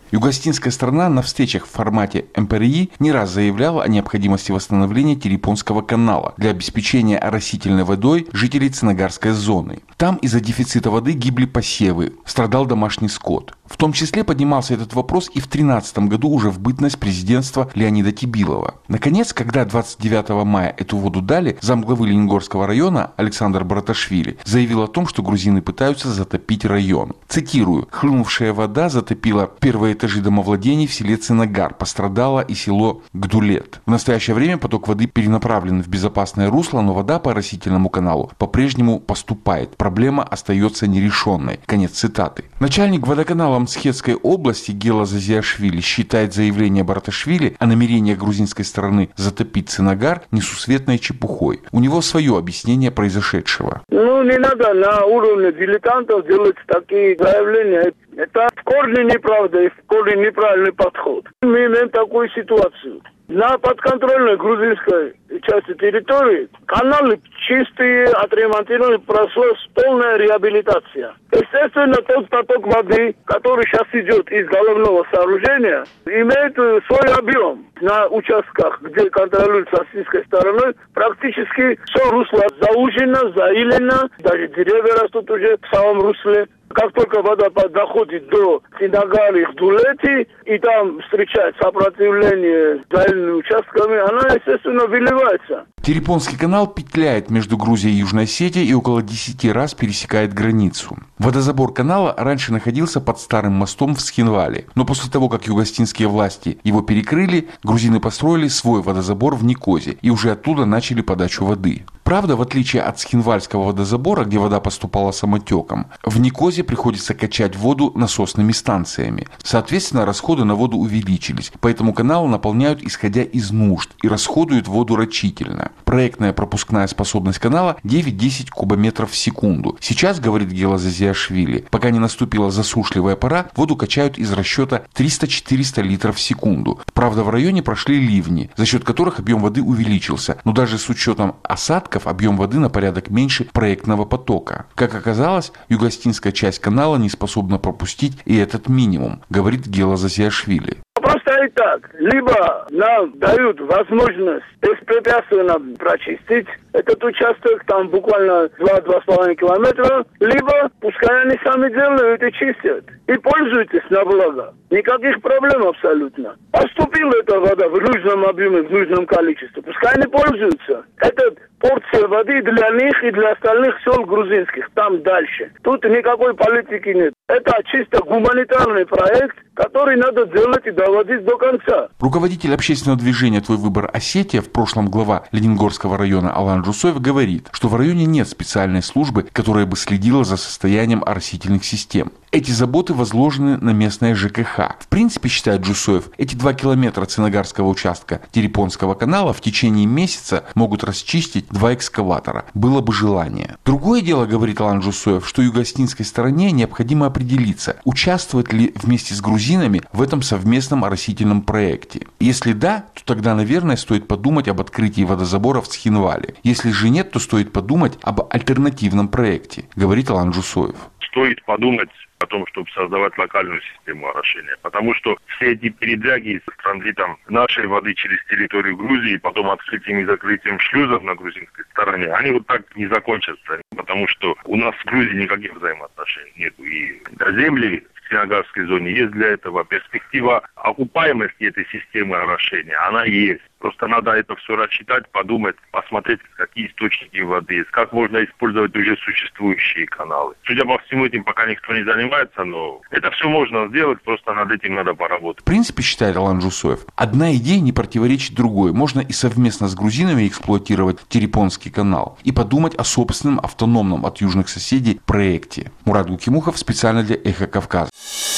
Югостинская сторона на встречах в формате МПРИ не раз заявляла о необходимости восстановления Терепонского канала для обеспечения оросительной водой жителей Цынагарской зоны. Там из-за дефицита воды гибли посевы, страдал домашний скот. В том числе поднимался этот вопрос и в 2013 году уже в бытность президентства Леонида Тибилова. Наконец, когда 29 мая эту воду дали, замглавы Лениногорского района Александр Бараташвили заявил о том, что грузины пытаются затопить район. Цитирую: «Хлынувшая вода затопила первые этажи домовладений в селе Цынагар, пострадало и село Гдулет. В настоящее время поток воды перенаправлен в безопасное русло, но вода по оросительному каналу по-прежнему поступает. Проблема остается нерешенной». Конец цитаты. Начальник водоканала Мцхетской области Гела Зазиашвили считает заявление Бараташвили о намерении грузинской стороны затопить Цынагар несусветной чепухой. У него свое объяснение произошедшего. Не надо на уровне дилетантов делать такие заявления. Это в корне неправда и в корне неправильный подход. Мы имеем такую ситуацию. На подконтрольной грузинской части территории каналы чистые, отремонтированы, прошла полная реабилитация. Естественно, тот поток воды, который сейчас идет из головного сооружения, имеет свой объем. На участках, где контролируется российской стороной, практически все русло заужено, заилено, даже деревья растут уже в самом русле. Как только вода доходит до Цынагара и Гдулети, и там встречает сопротивление с заильными участками, она, естественно, выливается. Терепонский канал петляет между Грузией и Южной Осетией и около 10 раз пересекает границу. Водозабор канала раньше находился под старым мостом в Схинвале, но после того, как югостинские власти его перекрыли, грузины построили свой водозабор в Никозе и уже оттуда начали подачу воды. Правда, в отличие от Схинвальского водозабора, где вода поступала самотеком, в Никозе приходится качать воду насосными станциями. Соответственно, расходы на воду увеличились, поэтому канал наполняют исходя из нужд и расходуют воду рачительно. Проектная пропускная способность канала 9-10 кубометров в секунду. Сейчас, говорит Гела Зазиашвили, пока не наступила засушливая пора, воду качают из расчета 300-400 литров в секунду. Правда, в районе прошли ливни, за счет которых объем воды увеличился, но даже с учетом осадков объем воды на порядок меньше проектного потока. Как оказалось, югостинская часть канала не способна пропустить и этот минимум, говорит Гела Зазиашвили. Просто и так. Либо нам дают возможность беспрепятственно прочистить этот участок, там буквально 2-2,5 километра, либо пускай они сами делают и чистят. И пользуйтесь на благо. Никаких проблем абсолютно. Поступила эта вода в нужном объеме, в нужном количестве. Пускай они пользуются. Это порция воды для них и для остальных сел грузинских, там дальше. Тут никакой политики нет. Это чисто гуманитарный проект, который надо делать и доводить до конца. Руководитель общественного движения «Твой выбор Осетия», в прошлом глава Лениногорского района Алан Джусоев, говорит, что в районе нет специальной службы, которая бы следила за состоянием оросительных систем. Эти заботы возложены на местное ЖКХ. В принципе, считает Джусоев, эти 2 километра Цынагарского участка Терепонского канала в течение месяца могут расчистить 2 экскаватора. Было бы желание. Другое дело, говорит Алан Джусоев, что югостинской стороне необходимо определиться, участвовать ли вместе с грузинами в этом совместном оросительном проекте. Если да, то тогда, наверное, стоит подумать об открытии водозабора в Схинвале. Если же нет, то стоит подумать об альтернативном проекте, говорит Алан Джусоев. Стоит подумать о том, чтобы создавать локальную систему орошения. Потому что все эти передряги с транзитом нашей воды через территорию Грузии, потом открытием и закрытием шлюзов на грузинской стороне, они вот так не закончатся. Потому что у нас в Грузии никаких взаимоотношений нет. И земли в Цынагарской зоне есть для этого. Перспектива окупаемости этой системы орошения, она есть. Просто надо это все рассчитать, подумать, посмотреть, какие источники воды есть, как можно использовать уже существующие каналы. Судя по всему, этим пока никто не занимается, но это все можно сделать, просто над этим надо поработать. В принципе, считает Алан Джусоев, одна идея не противоречит другой. Можно и совместно с грузинами эксплуатировать Терепонский канал и подумать о собственном автономном от южных соседей проекте. Мурат Гукимухов специально для «Эхо Кавказа».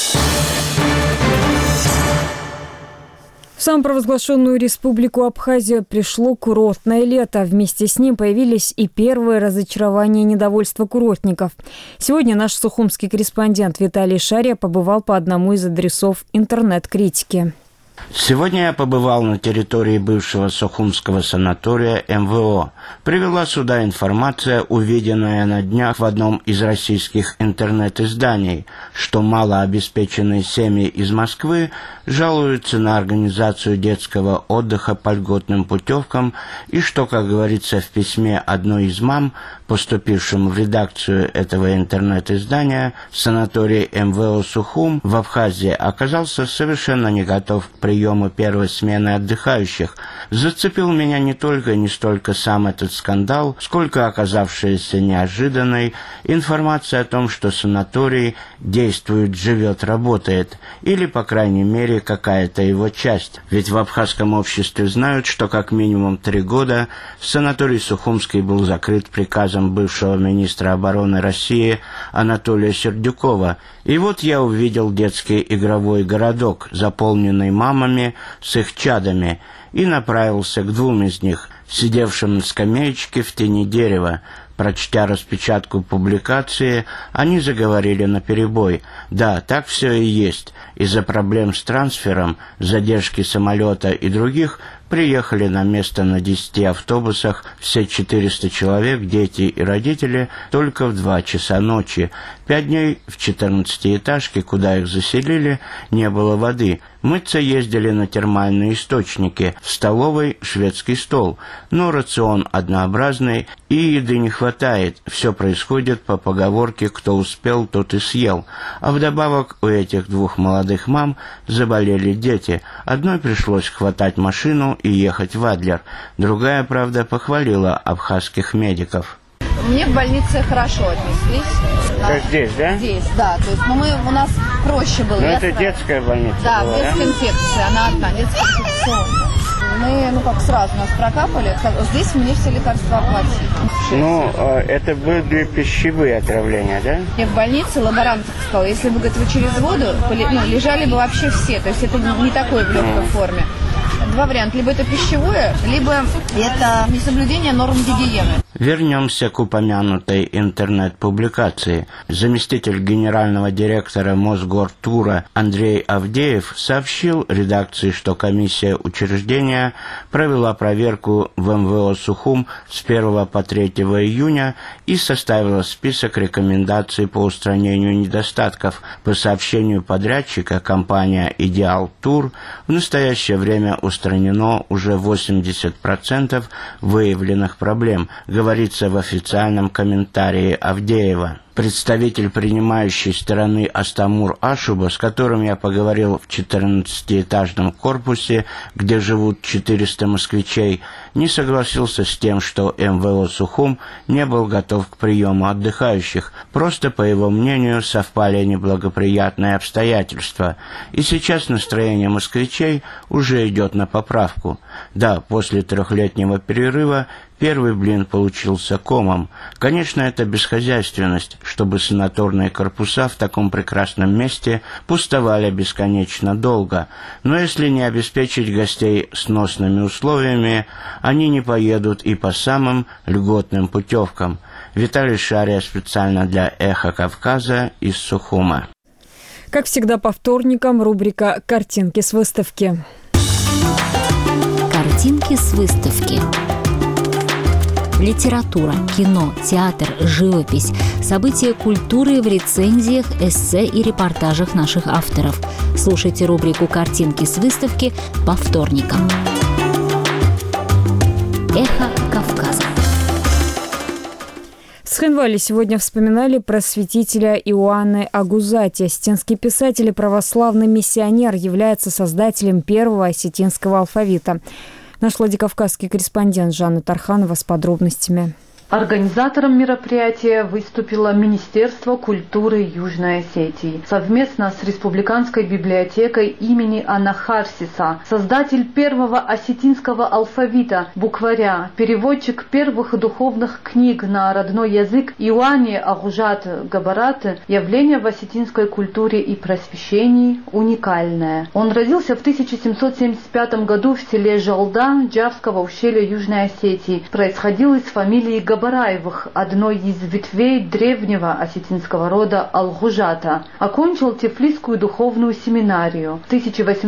В самопровозглашенную республику Абхазия пришло курортное лето. Вместе с ним появились и первые разочарования и недовольства курортников. Сегодня наш сухумский корреспондент Виталий Шария побывал по одному из адресов интернет-критики. Сегодня я побывал на территории бывшего Сухумского санатория МВО. привела сюда информация, увиденная на днях в одном из российских интернет-изданий, что малообеспеченные семьи из Москвы жалуются на организацию детского отдыха по льготным путевкам и что, как говорится в письме одной из мам, поступившим в редакцию этого интернет-издания, санаторий МВО «Сухум» в Абхазии оказался совершенно не готов к приему первой смены отдыхающих. Зацепил меня не только и не столько сам этот скандал, сколько оказавшаяся неожиданной информация о том, что санаторий действует, живет, работает, или, по крайней мере, какая-то его часть. Ведь в абхазском обществе знают, что как минимум 3 года санаторий Сухумский был закрыт приказом бывшего министра обороны России Анатолия Сердюкова. И вот я увидел детский игровой городок, заполненный мамами с их чадами, и направился к 2 из них, сидевшим на скамеечке в тени дерева. Прочтя распечатку публикации, они заговорили наперебой. Да, так все и есть. Из-за проблем с трансфером, задержки самолета и других приехали на место на 10 автобусах все 400 человек, дети и родители, только в 2 часа ночи. 5 дней в 14-этажке, куда их заселили, не было воды. Мыться ездили на термальные источники, в столовой шведский стол, но рацион однообразный и еды не хватает. Все происходит по поговорке «кто успел, тот и съел». А вдобавок у этих 2 молодых мам заболели дети. Одной пришлось хватать машину и ехать в Адлер. Другая, правда, похвалила абхазских медиков. Мне в больнице хорошо отнеслись. Здесь, да? Здесь, да. То есть, у нас проще было. Это детская больница? Да, детская инфекция, она одна, детская инфекционная. Мы, сразу нас прокапали. Здесь мне все лекарства оплатили. Это были пищевые отравления, да? Мне в больнице лаборант сказал, если бы, говорит, вы через воду, лежали бы вообще все. То есть это не такой в легкой форме. 2 варианта. Либо это пищевое, либо это несоблюдение норм гигиены. Вернемся к упомянутой интернет-публикации. Заместитель генерального директора Мосгортура Андрей Авдеев сообщил редакции, что комиссия учреждения провела проверку в МВО «Сухум» с 1 по 3 июня и составила список рекомендаций по устранению недостатков. По сообщению подрядчика, компания «Идеал Тур» в настоящее время устранено уже 80% выявленных проблем, говорится в официальном комментарии Авдеева. Представитель принимающей стороны Астамур Ашуба, с которым я поговорил в 14-этажном корпусе, где живут 400 москвичей, не согласился с тем, что МВО «Сухум» не был готов к приему отдыхающих. Просто, по его мнению, совпали неблагоприятные обстоятельства. И сейчас настроение москвичей уже идет на поправку. Да, после 3-летнего перерыва первый блин получился комом. Конечно, это бесхозяйственность, чтобы санаторные корпуса в таком прекрасном месте пустовали бесконечно долго. Но если не обеспечить гостей сносными условиями, они не поедут и по самым льготным путевкам. Виталий Шария специально для «Эхо Кавказа» из Сухума. Как всегда по вторникам рубрика «Картинки с выставки». Картинки с выставки. Литература, кино, театр, живопись, события культуры в рецензиях, эссе и репортажах наших авторов. Слушайте рубрику «Картинки с выставки» по вторникам. Эхо Кавказа. В Схинвале сегодня вспоминали просветителя Иоанны Агузати. Осетинский писатель и православный миссионер, является создателем первого осетинского алфавита. Наш владикавказский корреспондент Жанна Тарханова с подробностями. Организатором мероприятия выступило Министерство культуры Южной Осетии совместно с Республиканской библиотекой имени Анахарсиса. Создатель первого осетинского алфавита, букваря, переводчик первых духовных книг на родной язык Иоанне Агужат Габарат, явление в осетинской культуре и просвещении уникальное. Он родился в 1775 году в селе Жалда Джавского ущелья Южной Осетии. Происходил из фамилии Габарат. Габараевых, одной из ветвей древнего осетинского рода Алгужата. Окончил Тифлисскую духовную семинарию. В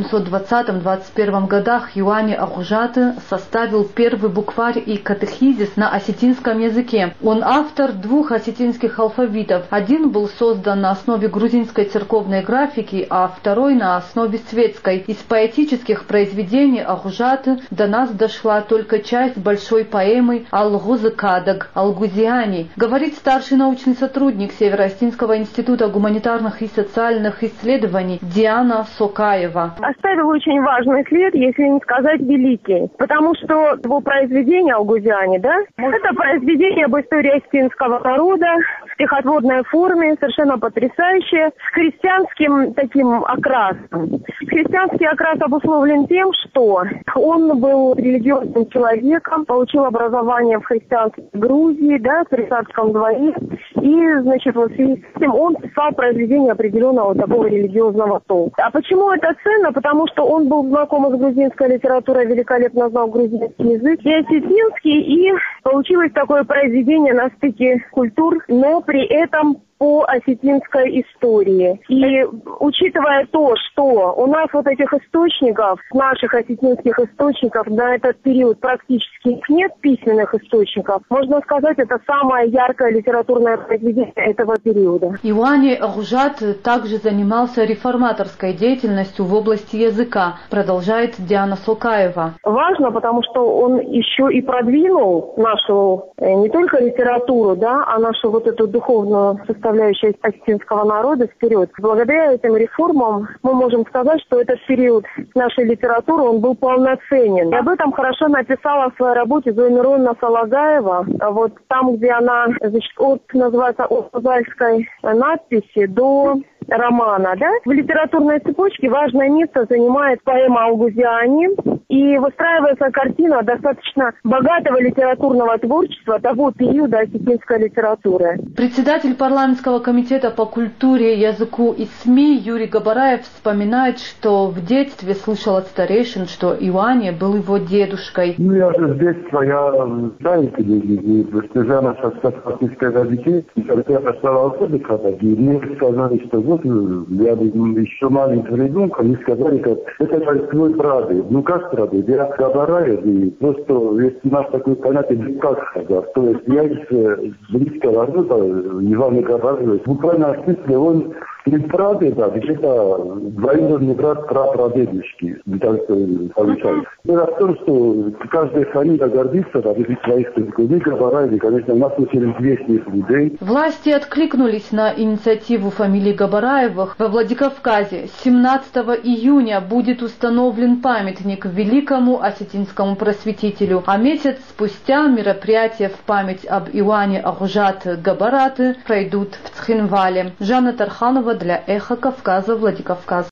1820-21 годах Иоанни Алгужаты составил первый букварь и катехизис на осетинском языке. Он автор 2 осетинских алфавитов. Один был создан на основе грузинской церковной графики, а второй на основе светской. Из поэтических произведений Алгужаты до нас дошла только часть большой поэмы «Алгузыкадаг» Алгузиани, говорит старший научный сотрудник Северо-Осетинского института гуманитарных и социальных исследований Диана Сокаева. Оставил очень важный след, если не сказать великий, потому что его произведение Алгузиани, это произведение об истории осетинского народа в стихотворной форме, совершенно потрясающее, с христианским таким окрасом. Христианский окрас обусловлен тем, что он был религиозным человеком, получил образование в христианской Грузии, при царском дворе, и, значит, вот в связи с этим он писал произведение определенного такого религиозного толка. А почему это ценно? Потому что он был знаком с грузинской литературой, великолепно знал грузинский язык и осетинский, и получилось такое произведение на стыке культур, но при этом по осетинской истории. И учитывая то, что у нас вот этих источников, наших осетинских источников, на этот период практически нет письменных источников, можно сказать, это самое яркое литературное произведение этого периода. Иоанни Алгужат также занимался реформаторской деятельностью в области языка, продолжает Диана Сокаева. Важно, потому что он еще и продвинул нашу не только литературу, а нашу вот эту духовную составляющую осетинского народа вперед. Благодаря этим реформам мы можем сказать, что этот период нашей литературы, он был полноценен. И об этом хорошо написала в своей работе Зоя Мироновна Салагаева. Вот там, где она, называется, от Узальской надписи до романа, В литературной цепочке важное место занимает поэма Алгузиани, и выстраивается картина достаточно богатого литературного творчества того периода осетинской литературы. Председатель парламентского комитета по культуре, языку и СМИ Юрий Габараев вспоминает, что в детстве слышал от старейшин, что Иоанни был его дедушкой. Я же с детства, знаете, постоянно со российской языке, и когда я пошел алфавит, и мне сказали, что вот, я еще маленький ребенок, они сказали, как это твой прадед. Ну как прадед? Я Габараев, и просто есть у нас такое понятие, как сказать. То есть я из близкого рода Ивана Габараева, буквально в смысле он не прадеда, где-то двоюродный брат прапрадедушки. Получается. Дело в том, что каждая фамилия гордится ради своих языков. Габараевы, конечно, у нас очень известных людей. Власти откликнулись на инициативу фамилии Габараевых. Во Владикавказе 17 июня будет установлен памятник великому осетинскому просветителю. А месяц спустя мероприятия в память об Иоанни Алгужат Габараты пройдут в Цхинвале. Жанна Тарханова для Эхо Кавказа, Владикавказ.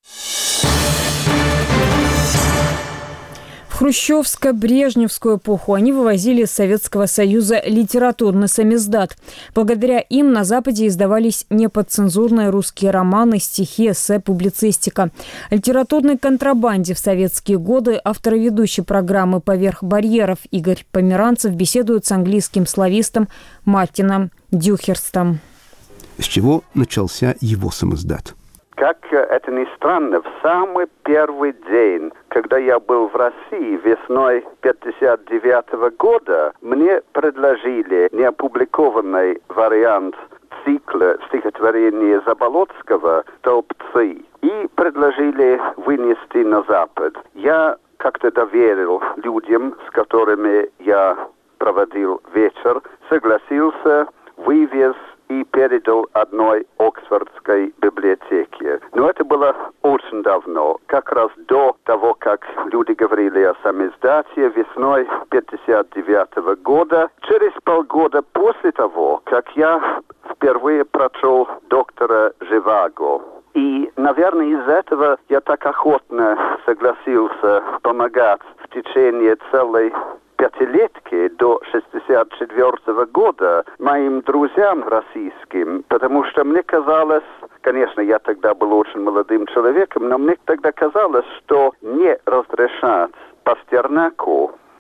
В хрущевско-брежневскую эпоху они вывозили из Советского Союза литературный самиздат. Благодаря им на Западе издавались неподцензурные русские романы, стихи, эссе, публицистика. О литературной контрабанде в советские годы автор и ведущий программы «Поверх барьеров» Игорь Померанцев беседует с английским славистом Мартином Дюхерстом. С чего начался его самиздат? Как это ни странно, в самый первый день, когда я был в России весной 1959 года, мне предложили неопубликованный вариант цикла стихотворения Заболоцкого «Столбцы» и предложили вынести на Запад. Я как-то доверил людям, с которыми я проводил вечер, согласился, вывез и передал одной оксфордской библиотеке. Но это было очень давно, как раз до того, как люди говорили о самиздате весной 1959 года. Через полгода после того, как я впервые прочел доктора Живаго. И, наверное, из-за этого я так охотно согласился помогать в течение целой пятилетки до 1964 года моим друзьям российским, потому что мне казалось, конечно, я тогда был очень молодым человеком, но мне тогда казалось, что не разрешать Пастернаку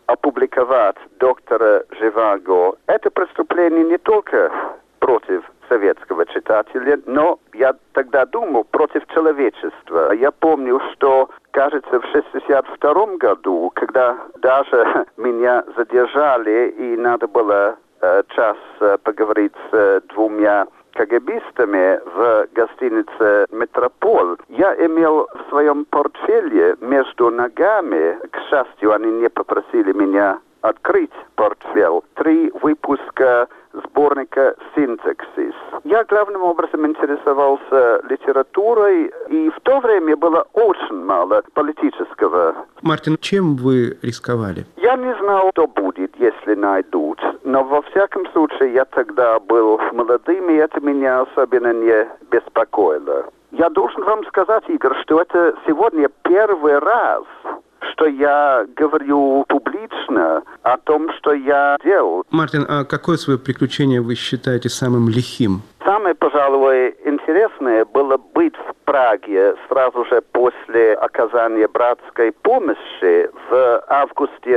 опубликовать доктора Живаго, это преступление не только против советского читателя, но я тогда думал против человечества. Я помню, что, кажется, в 1962 году, когда даже меня задержали и надо было час поговорить с двумя КГБистами в гостинице «Метрополь», я имел в своем портфеле между ногами, к счастью, они не попросили меня открыть портфель, 3 выпуска сборника «Синтаксис». Я главным образом интересовался литературой, и в то время было очень мало политического. Мартин, чем вы рисковали? Я не знал, что будет, если найдут. Но во всяком случае, я тогда был молодым, и это меня особенно не беспокоило. Я должен вам сказать, Игорь, что это сегодня первый раз, что я говорю публично о том, что я делал. Мартин, а какое свое приключение вы считаете самым лихим? Самое, пожалуй, интересное было быть в Праге сразу же после оказания братской помощи в августе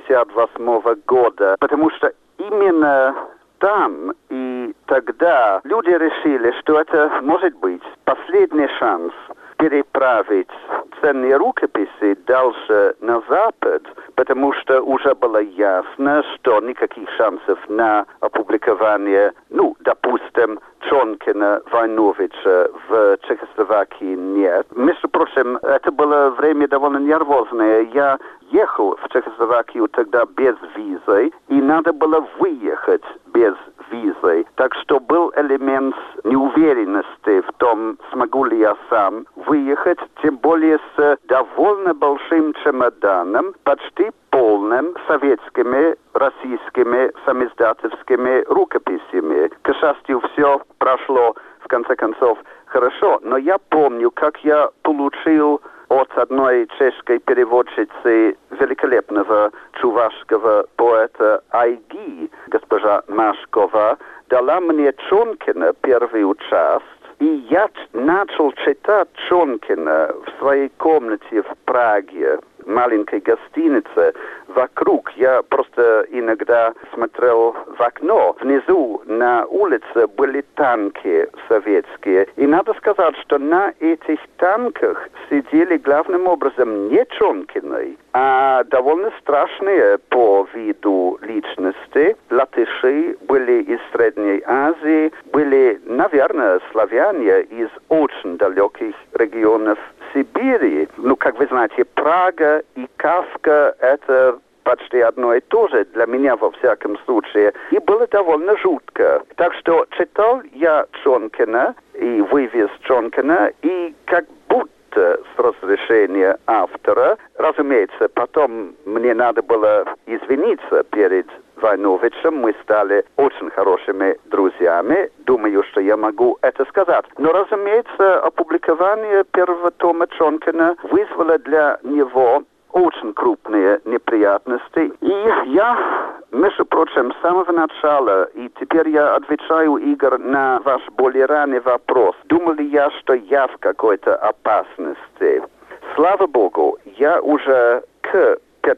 1968 года, потому что именно там и тогда люди решили, что это может быть последний шанс переправить ценные рукописи дальше на Запад, потому что уже было ясно, что никаких шансов на опубликование, допустим, Чонкина, Войновича в Чехословакии нет. Между прочим, это было время довольно нервозное. Я ехал в Чехословакию тогда без визы, и надо было выехать без визы. Так что был элемент неуверенности в том, смогу ли я сам выехать, тем более с довольно большим чемоданом, почти полным советскими, российскими, самиздатовскими рукописями. К счастью, все прошло, в конце концов, хорошо. Но я помню, как я получил от одной чешской переводчицы великолепного чувашского поэта Айги, госпожа Машкова, дала мне Чонкина первую часть, и я начал читать Чонкина в своей комнате в Праге, маленькой гостинице. Вокруг я просто иногда смотрел в окно. Внизу на улице были танки советские. И надо сказать, что на этих танках сидели главным образом не Чонкины, а довольно страшные по виду личности. Латыши были из Средней Азии, были, наверное, славяне из очень далеких регионов Сибири. Как вы знаете, Прага и Кафка – это почти одно и то же, для меня во всяком случае. И было довольно жутко. Так что читал я Чонкина и вывез Чонкина, и как будто с разрешения автора, разумеется, потом мне надо было извиниться перед Войновичем, мы стали очень хорошими друзьями. Думаю, что я могу это сказать. Но, разумеется, опубликование первого тома Чонкина вызвало для него очень крупные неприятности. И я, между прочим, с самого начала, и теперь я отвечаю, Игорь, на ваш более ранний вопрос, думал ли я, что я в какой-то опасности? Слава Богу, я уже к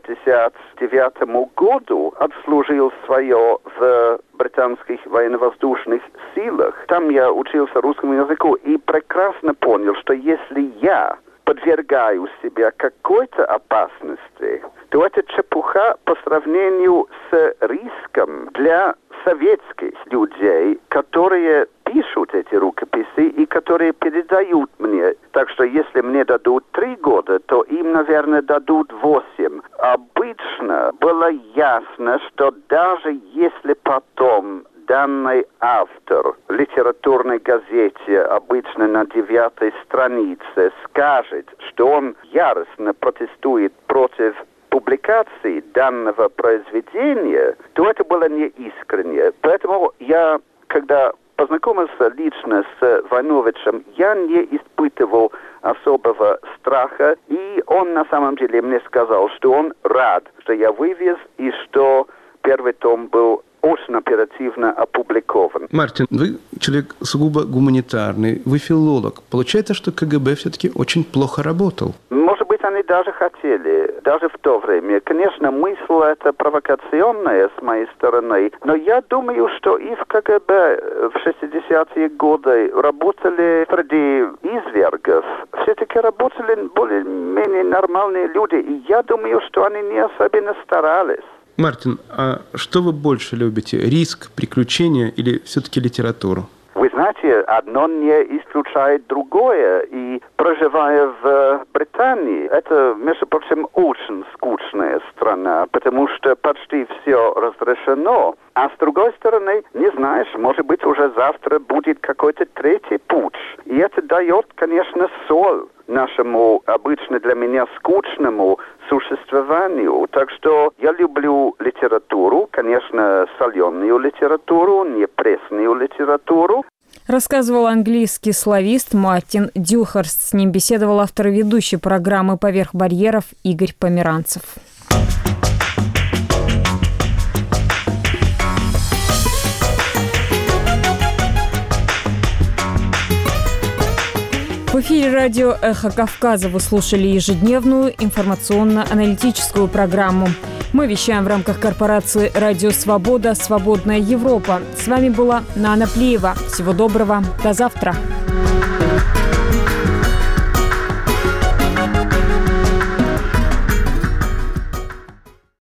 1959 году отслужил свое в британских военно-воздушных силах. Там я учился русскому языку и прекрасно понял, что если я подвергаю себя какой-то опасности, то это чепуха по сравнению с риском для советских людей, которые пишут эти рукописи и которые передают мне. Так что если мне дадут 3 года, то им, наверное, дадут 8. Обычно было ясно, что даже если потом данный автор в литературной газете, обычно на 9-й странице, скажет, что он яростно протестует против публикации данного произведения, то это было неискренне. Поэтому я, когда познакомился лично с Войновичем, я не испытывал особого страха, и он на самом деле мне сказал, что он рад, что я вывез, и что первый том был очень оперативно опубликован. Мартин, вы человек сугубо гуманитарный, вы филолог. Получается, что КГБ все-таки очень плохо работал? Может быть, они мы даже хотели, даже в то время. Конечно, мысль это провокационная с моей стороны, но я думаю, что и в КГБ в 60-е годы работали среди извергов. Все-таки работали более-менее нормальные люди, и я думаю, что они не особенно старались. Мартин, а что вы больше любите? Риск, приключения или все-таки литературу? Вы знаете, одно не исключает другое. И проживая в Британии, это, между прочим, очень скучная страна, потому что почти все разрешено. А с другой стороны, не знаешь, может быть, уже завтра будет какой-то третий путь. И это дает, конечно, соль нашему обычно для меня скучному существованию. Так что я люблю литературу, конечно, соленую литературу, не пресную литературу. Рассказывал английский славист Мартин Дюхерст. С ним беседовал автор и ведущий программы «Поверх барьеров» Игорь Померанцев. В эфире радио «Эхо Кавказа» вы слушали ежедневную информационно-аналитическую программу. Мы вещаем в рамках корпорации «Радио Свобода. Свободная Европа». С вами была Нана Плиева. Всего доброго. До завтра.